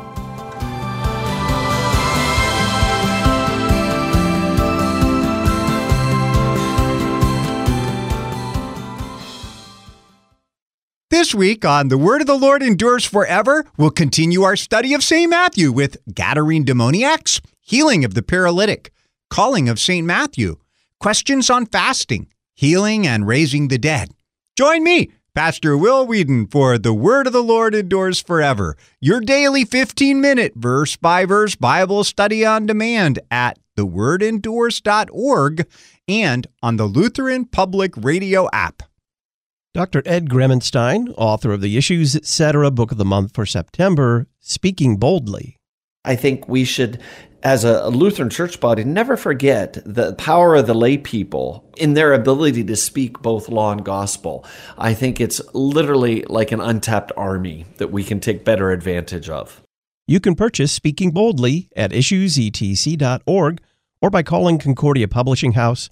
This week on The Word of the Lord Endures Forever, we'll continue our study of St. Matthew with Gadarene demoniacs, healing of the paralytic, calling of St. Matthew, questions on fasting, healing and raising the dead. Join me, Pastor Will Whedon, for The Word of the Lord Endures Forever, your daily 15-minute verse-by-verse Bible study on demand at thewordendures.org and on the Lutheran Public Radio app. Dr. Ed Gremenstein, author of the Issues Etc. Book of the Month for September, speaking boldly. I think we should, as a Lutheran church body, never forget the power of the lay people in their ability to speak both law and gospel. I think it's literally like an untapped army that we can take better advantage of. You can purchase Speaking Boldly at issuesetc.org or by calling Concordia Publishing House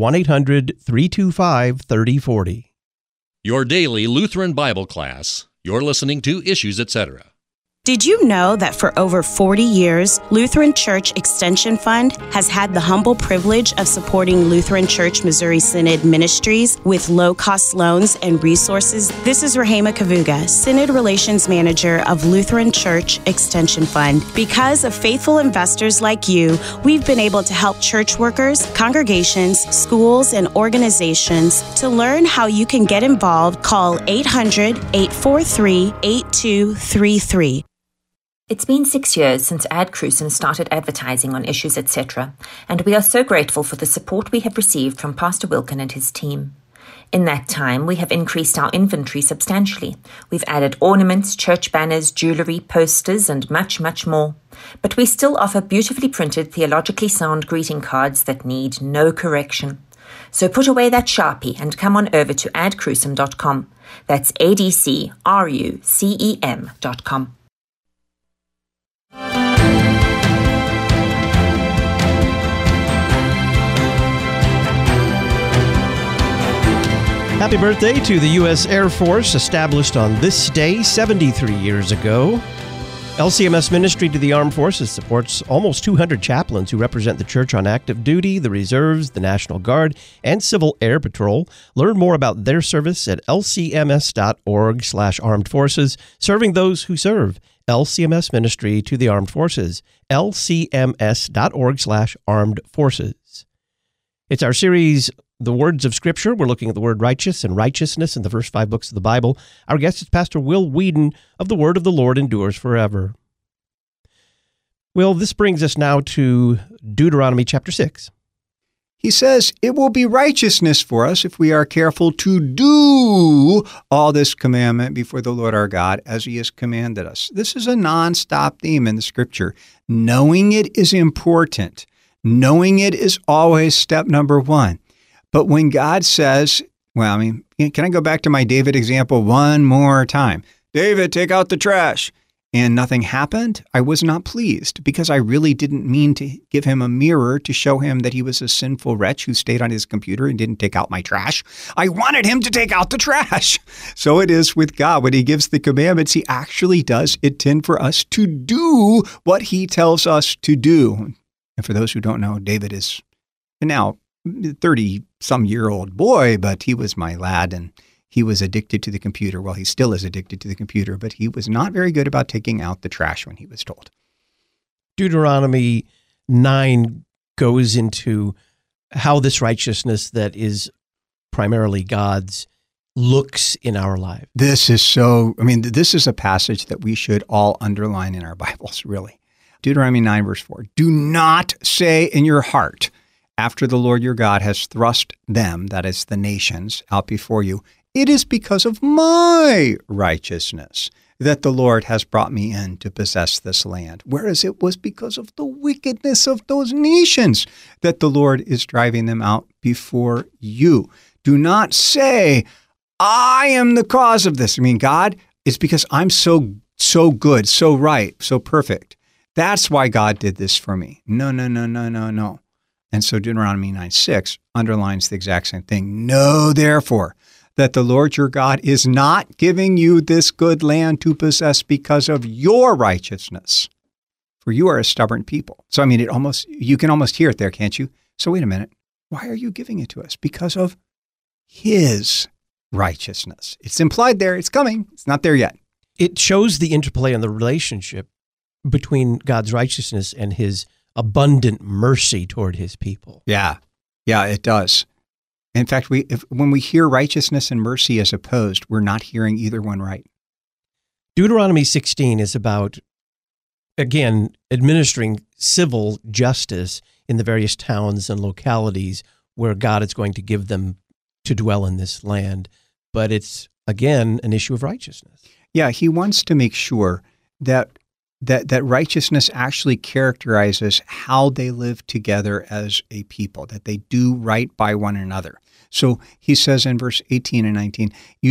1-800-325-3040. Your daily Lutheran Bible class. You're listening to Issues, Etc. Did you know that for over 40 years, Lutheran Church Extension Fund has had the humble privilege of supporting Lutheran Church Missouri Synod ministries with low-cost loans and resources? This is Rahema Kavuga, Synod Relations Manager of Lutheran Church Extension Fund. Because of faithful investors like you, we've been able to help church workers, congregations, schools, and organizations. To learn how you can get involved, call 800-843-8233. It's been 6 years since Ad Crucem started advertising on Issues, Etc., and we are so grateful for the support we have received from Pastor Wilken and his team. In that time, we have increased our inventory substantially. We've added ornaments, church banners, jewelry, posters, and much, much more. But we still offer beautifully printed, theologically sound greeting cards that need no correction. So put away that Sharpie and come on over to adcrucem.com. That's ADCRUCEM.com. Happy birthday to the U.S. Air Force, established on this day 73 years ago. LCMS Ministry to the Armed Forces supports almost 200 chaplains who represent the church on active duty, the reserves, the National Guard, and Civil Air Patrol. Learn more about their service at lcms.org/armed forces, serving those who serve. LCMS Ministry to the Armed Forces, lcms.org/armed forces. It's our series, The Words of Scripture. We're looking at the word righteous and righteousness in the first 5 books of the Bible. Our guest is Pastor Will Whedon of The Word of the Lord Endures Forever. Will, this brings us now to Deuteronomy chapter 6. He says, it will be righteousness for us if we are careful to do all this commandment before the Lord our God as he has commanded us. This is a nonstop theme in the Scripture. Knowing it is important. Knowing it is always step number one. But when God says, can I go back to my David example one more time? David, take out the trash. And nothing happened. I was not pleased because I really didn't mean to give him a mirror to show him that he was a sinful wretch who stayed on his computer and didn't take out my trash. I wanted him to take out the trash. So it is with God. When he gives the commandments, he actually does intend for us to do what he tells us to do. And for those who don't know, David is now 30-some-year-old boy, but he was my lad, and he was addicted to the computer. Well, he still is addicted to the computer, but he was not very good about taking out the trash when he was told. Deuteronomy 9 goes into how this righteousness that is primarily God's looks in our lives. This is a passage that we should all underline in our Bibles, really. Deuteronomy 9, verse 4. Do not say in your heart, after the Lord your God has thrust them, that is the nations, out before you, it is because of my righteousness that the Lord has brought me in to possess this land. Whereas it was because of the wickedness of those nations that the Lord is driving them out before you. Do not say, I am the cause of this. God, it's because I'm so good, so right, so perfect. That's why God did this for me. No. And so Deuteronomy 9:6 underlines the exact same thing. Know, therefore, that the Lord your God is not giving you this good land to possess because of your righteousness, for you are a stubborn people. So, you can almost hear it there, can't you? So wait a minute. Why are you giving it to us? Because of his righteousness. It's implied there. It's coming. It's not there yet. It shows the interplay and the relationship between God's righteousness and his abundant mercy toward his people. Yeah, it does. In fact, when we hear righteousness and mercy as opposed, we're not hearing either one right. Deuteronomy 16 is about, again, administering civil justice in the various towns and localities where God is going to give them to dwell in this land. But it's, again, an issue of righteousness. Yeah, he wants to make sure that that righteousness actually characterizes how they live together as a people, that they do right by one another. So he says in verse 18 and 19,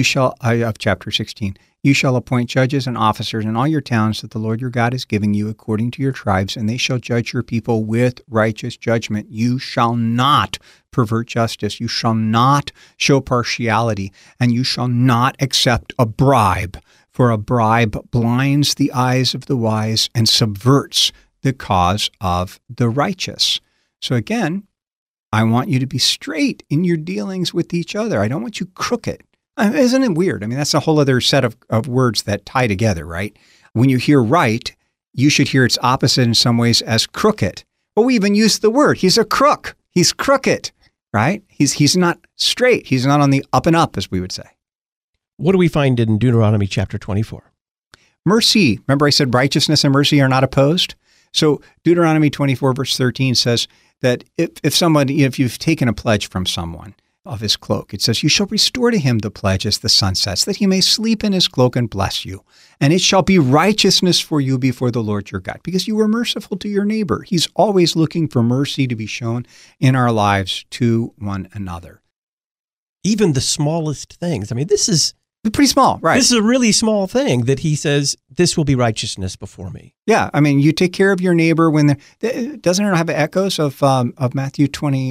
of chapter 16, you shall appoint judges and officers in all your towns that the Lord your God is giving you according to your tribes, and they shall judge your people with righteous judgment. You shall not pervert justice. You shall not show partiality, and you shall not accept a bribe, for a bribe blinds the eyes of the wise and subverts the cause of the righteous. So again, I want you to be straight in your dealings with each other. I don't want you crooked. Isn't it weird? I mean, that's a whole other set of words that tie together, right? When you hear right, you should hear its opposite in some ways as crooked. Well, we even use the word. He's a crook. He's crooked, right? He's not straight. He's not on the up and up, as we would say. What do we find in Deuteronomy chapter 24? Mercy. Remember I said righteousness and mercy are not opposed? So Deuteronomy 24 verse 13 says that if you've taken a pledge from someone of his cloak, it says, you shall restore to him the pledge as the sun sets, that he may sleep in his cloak and bless you. And it shall be righteousness for you before the Lord your God, because you were merciful to your neighbor. He's always looking for mercy to be shown in our lives to one another. Even the smallest things. I mean, this is pretty small, right? This is a really small thing that he says, this will be righteousness before me. Yeah, I mean, you take care of your neighbor when doesn't it have echoes of Matthew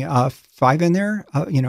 25 in there?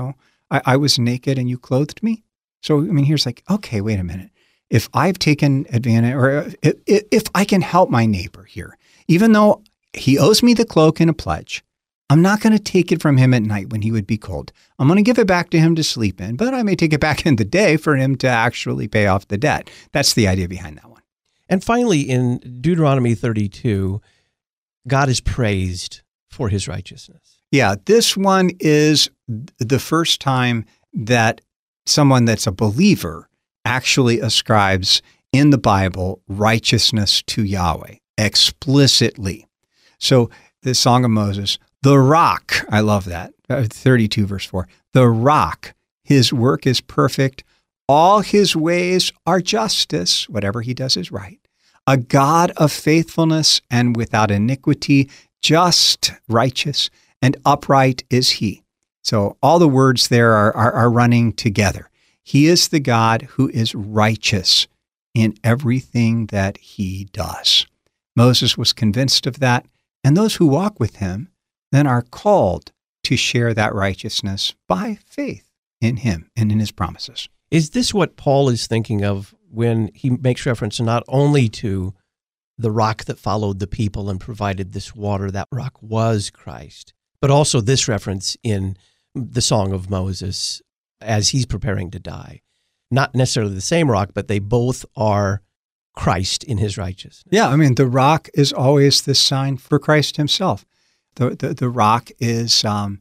I was naked and you clothed me. So, I mean, here's like, okay, wait a minute. If I've taken advantage, or if I can help my neighbor here, even though he owes me the cloak and a pledge, I'm not going to take it from him at night when he would be cold. I'm going to give it back to him to sleep in, but I may take it back in the day for him to actually pay off the debt. That's the idea behind that one. And finally, in Deuteronomy 32, God is praised for his righteousness. Yeah, this one is the first time that someone that's a believer actually ascribes in the Bible righteousness to Yahweh explicitly. So the Song of Moses, the rock, I love that, 32 verse 4, the rock, his work is perfect, all his ways are justice, whatever he does is right, a God of faithfulness and without iniquity, just, righteous, and upright is he. So all the words there are running together. He is the God who is righteous in everything that he does. Moses was convinced of that, and those who walk with him then are called to share that righteousness by faith in him and in his promises. Is this what Paul is thinking of when he makes reference not only to the rock that followed the people and provided this water? That rock was Christ. But also this reference in the Song of Moses as he's preparing to die. Not necessarily the same rock, but they both are Christ in his righteousness. Yeah, I mean, the rock is always this sign for Christ himself. The rock is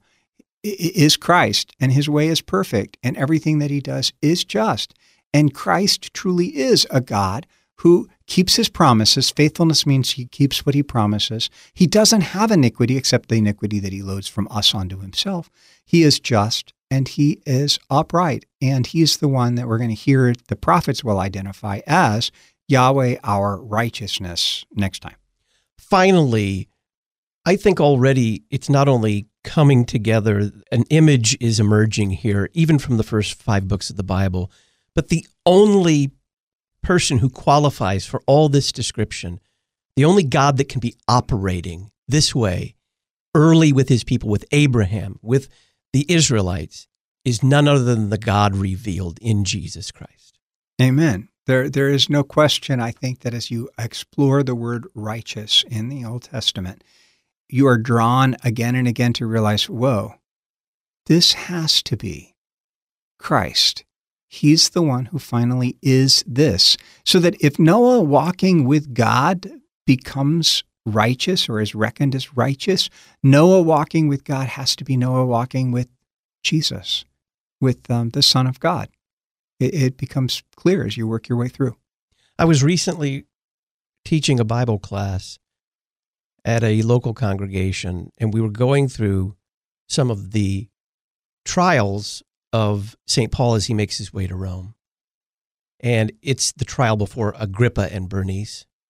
Christ, and his way is perfect, and everything that he does is just. And Christ truly is a God who keeps his promises. Faithfulness means he keeps what he promises. He doesn't have iniquity except the iniquity that he loads from us onto himself. He is just and he is upright. And he's the one that we're going to hear the prophets will identify as Yahweh, our righteousness, next time. Finally, I think already it's not only coming together, an image is emerging here, even from the first 5 books of the Bible, but the only person who qualifies for all this description, the only God that can be operating this way early with his people, with Abraham, with the Israelites, is none other than the God revealed in Jesus Christ. Amen. There is no question, I think, that as you explore the word righteous in the Old Testament, you are drawn again and again to realize, whoa, this has to be Christ. He's the one who finally is this. So that if Noah walking with God becomes righteous or is reckoned as righteous, Noah walking with God has to be Noah walking with Jesus, with the Son of God. It becomes clear as you work your way through. I was recently teaching a Bible class at a local congregation, and we were going through some of the trials of St. Paul as he makes his way to Rome. And it's the trial before Agrippa and Bernice,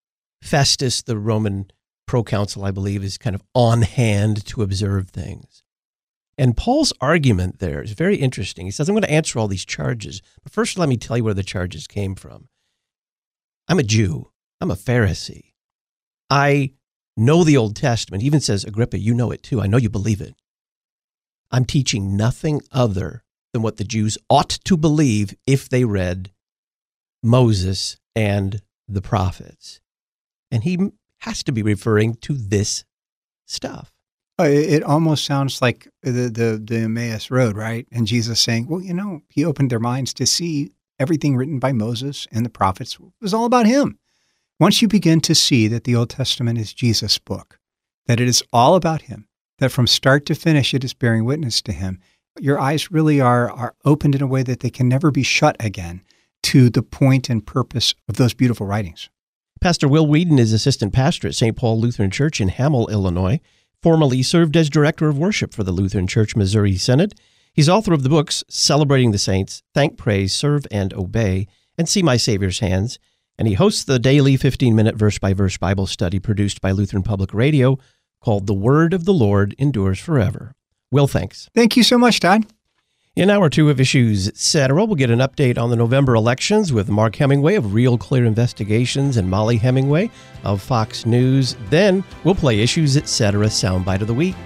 Festus, the Roman proconsul, I believe, is kind of on hand to observe things. And Paul's argument there is very interesting. He says, I'm going to answer all these charges, but first let me tell you where the charges came from. I'm a Jew. I'm a Pharisee. I know the Old Testament. He even says, Agrippa, you know it too. I know you believe it. I'm teaching nothing other than what the Jews ought to believe if they read Moses and the prophets. And he has to be referring to this stuff. It almost sounds like the Emmaus Road, right? And Jesus saying, well, he opened their minds to see everything written by Moses and the prophets was all about him. Once you begin to see that the Old Testament is Jesus' book, that it is all about him, that from start to finish it is bearing witness to him, your eyes really are opened in a way that they can never be shut again to the point and purpose of those beautiful writings. Pastor Will Whedon is assistant pastor at St. Paul Lutheran Church in Hamel, Illinois. Formerly served as director of worship for the Lutheran Church Missouri Synod. He's author of the books Celebrating the Saints, Thank, Praise, Serve, and Obey, and See My Savior's Hands. And he hosts the daily 15-minute verse-by-verse Bible study produced by Lutheran Public Radio called The Word of the Lord Endures Forever. Will, thanks. Thank you so much, Todd. In Hour 2 of Issues, Etc., we'll get an update on the November elections with Mark Hemingway of Real Clear Investigations and Molly Hemingway of Fox News. Then we'll play Issues, Etc. Soundbite of the Week.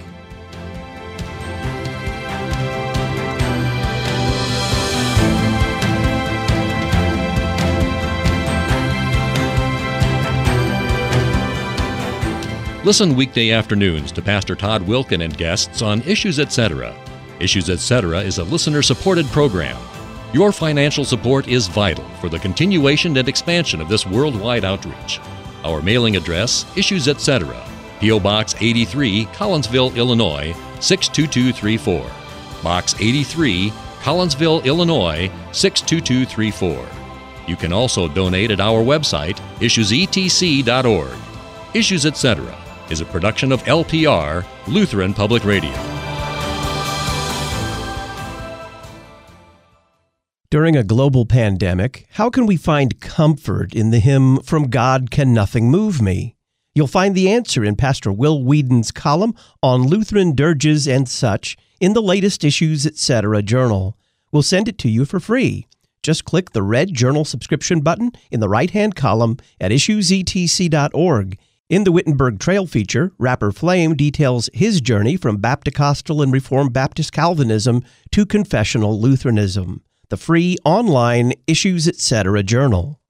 Listen weekday afternoons to Pastor Todd Wilken and guests on Issues, Etc. Issues, Etc. is a listener-supported program. Your financial support is vital for the continuation and expansion of this worldwide outreach. Our mailing address, Issues, Etc., P.O. Box 83, Collinsville, Illinois, 62234. Box 83, Collinsville, Illinois, 62234. You can also donate at our website, issuesetc.org. Issues, Etc. is a production of LPR, Lutheran Public Radio. During a global pandemic, how can we find comfort in the hymn, From God Can Nothing Move Me? You'll find the answer in Pastor Will Whedon's column on Lutheran dirges and such in the latest Issues, Etc. journal. We'll send it to you for free. Just click the red journal subscription button in the right-hand column at issuesetc.org. In the Wittenberg Trail feature, Rapper Flame details his journey from Baptist-Costal and Reformed Baptist Calvinism to confessional Lutheranism. The free online Issues, Etc. journal.